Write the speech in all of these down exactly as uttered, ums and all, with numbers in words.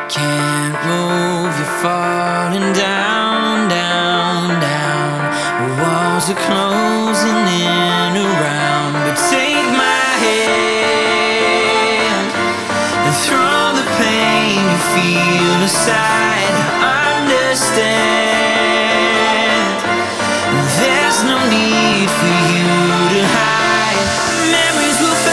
Can't move, you're falling down, down, down. Walls are closing in around, but take my hand and throw the pain you feel aside. Understand, there's no need for you to hide. Memories will fade.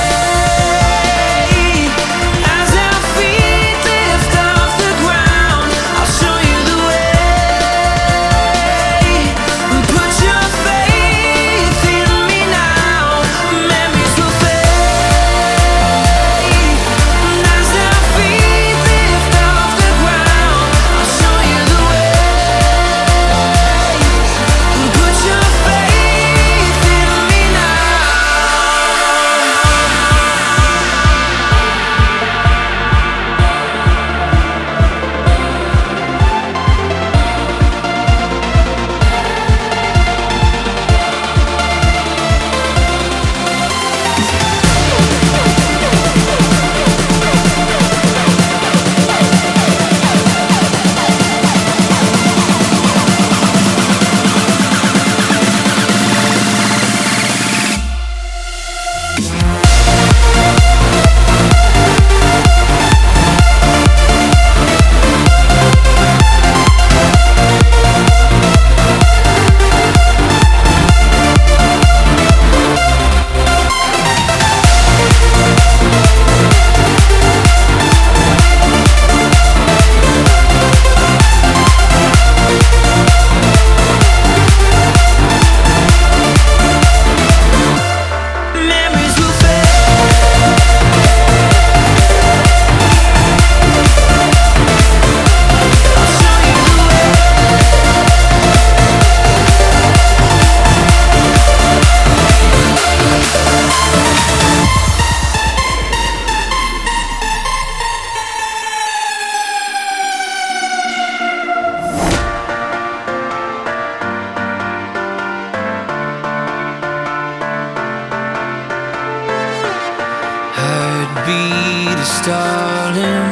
Beat is stalling,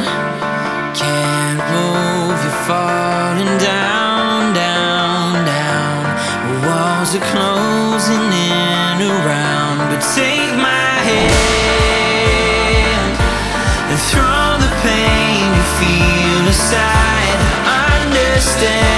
can't move, you're falling down, down, down. Walls are closing in around, but take my hand and throw the pain you feel aside. Understand,